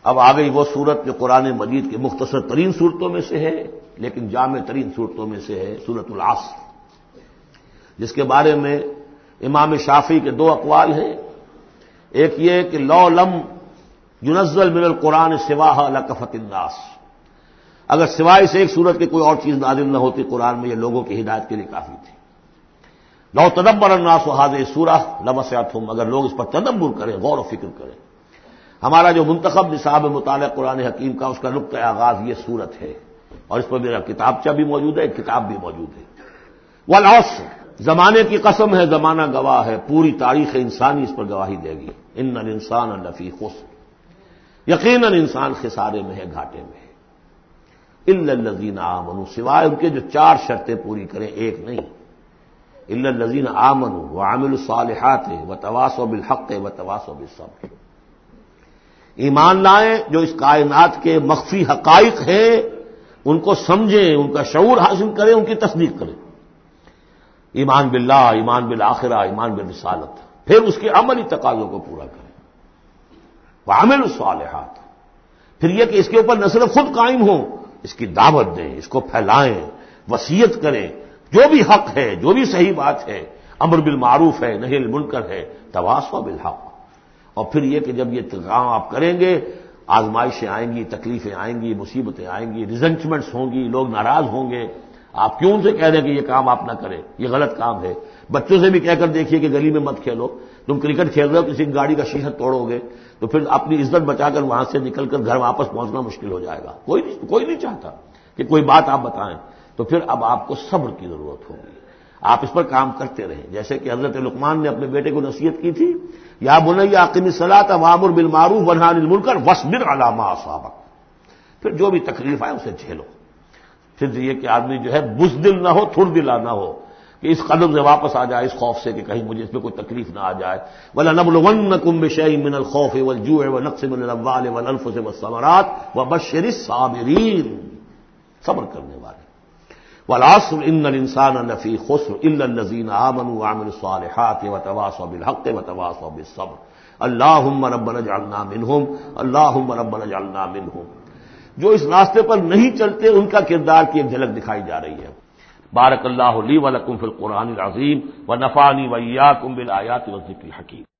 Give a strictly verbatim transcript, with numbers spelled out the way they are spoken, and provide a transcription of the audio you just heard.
اب آ گئی وہ صورت جو قرآن مجید کی مختصر ترین صورتوں میں سے ہے لیکن جامع ترین صورتوں میں سے ہے، سورۃ العصر، جس کے بارے میں امام شافعی کے دو اقوال ہیں۔ ایک یہ کہ لو لم ينزل من القرآن سواها لکفت الناس، اگر سوائے سے ایک صورت کی کوئی اور چیز نازل نہ ہوتی قرآن میں، یہ لوگوں کی ہدایت کے لیے کافی تھی۔ لو تدبر الناس هذه السورة لمسعتهم، اگر لوگ اس پر تدبر کریں، غور و فکر کریں۔ ہمارا جو منتخب نصاب مطالعہ قرآن حکیم کا، اس کا نقطہ آغاز یہ صورت ہے، اور اس پر میرا کتابچہ بھی موجود ہے، ایک کتاب بھی موجود ہے۔ والعصر، زمانے کی قسم ہے، زمانہ گواہ ہے، پوری تاریخ انسانی اس پر گواہی دے گی۔ ان الانسان لفی خسر، یقیناً انسان خسارے میں ہے، گھاٹے میں ہے۔ الا الذین آمنوا، سوائے ان کے جو چار شرطیں پوری کریں، ایک نہیں۔ الا الذین آمنوا وعملوا الصالحات وتواصوا بالحق وتواصوا بالصبر، ایمان لائیں، جو اس کائنات کے مخفی حقائق ہیں ان کو سمجھیں، ان کا شعور حاصل کریں، ان کی تصدیق کریں۔ ایمان باللہ، ایمان بالآخرہ، ایمان بالرسالت، پھر اس کے عملی تقاضوں کو پورا کریں۔ وعملوا الصالحات، پھر یہ کہ اس کے اوپر نہ صرف خود قائم ہوں، اس کی دعوت دیں، اس کو پھیلائیں، وصیت کریں، جو بھی حق ہے، جو بھی صحیح بات ہے، امر بالمعروف ہے، نہی عن المنکر ہے، تواصوا بالحق۔ اور پھر یہ کہ جب یہ کام آپ کریں گے، آزمائشیں آئیں گی، تکلیفیں آئیں گی، مصیبتیں آئیں گی، ریزنچمنٹس ہوں گی، لوگ ناراض ہوں گے۔ آپ کیوں ان سے کہہ رہے ہیں کہ یہ کام آپ نہ کریں، یہ غلط کام ہے؟ بچوں سے بھی کہہ کر دیکھیے کہ گلی میں مت کھیلو، تم کرکٹ کھیل رہے ہو، کسی کی گاڑی کا شیشہ توڑو گے تو پھر اپنی عزت بچا کر وہاں سے نکل کر گھر واپس پہنچنا مشکل ہو جائے گا۔ کوئی نہیں کوئی نہیں چاہتا کہ کوئی بات آپ بتائیں، تو پھر اب آپ کو صبر کی ضرورت ہوگی، آپ اس پر کام کرتے رہیں۔ جیسے کہ حضرت لقمان نے اپنے بیٹے کو نصیحت کی تھی، یا بنی اقم الصلاۃ وامر بالمعروف وانہی عن المنکر واصبر علی ما اصابک، پھر جو بھی تکلیف آئے اسے جھیلو۔ پھر یہ کہ آدمی جو ہے بزدل نہ ہو، تھر دلا نہ ہو، کہ اس قدم سے واپس آ جائے اس خوف سے کہ کہیں مجھے اس میں کوئی تکلیف نہ آ جائے۔ وَلَنَبْلُوَنَّكُمْ بِشَيْءٍ مِّنَ الْخَوْفِ وَالْجُوعِ وَنَقْصٍ مِّنَ الْأَمْوَالِ وَالْأَنفُسِ وَالثَّمَرَاتِ وَبَشِّرِ الصَّابِرِينَ، صبر کرنے والے۔ وَالْعَصْرِ إِنَّ الْإِنسَانَ لَفِي خُسْرٍ إِلَّا الَّذِينَ آمَنُوا وَعَمِلُوا الصَّالِحَاتِ وَتَوَاصَوْا بِالْحَقِّ وَتَوَاصَوْا بِالصَّبْرِ اللہم ربنا اجعلنا منہم، اللہم ربنا اجعلنا منہم۔ جو اس راستے پر نہیں چلتے ان کا کردار کی ایک جھلک دکھائی جا رہی ہے۔ بارک اللہ لی ولکم فی القرآن العظیم ونفعنی وإیاکم بالآیات والذکر الحکیم۔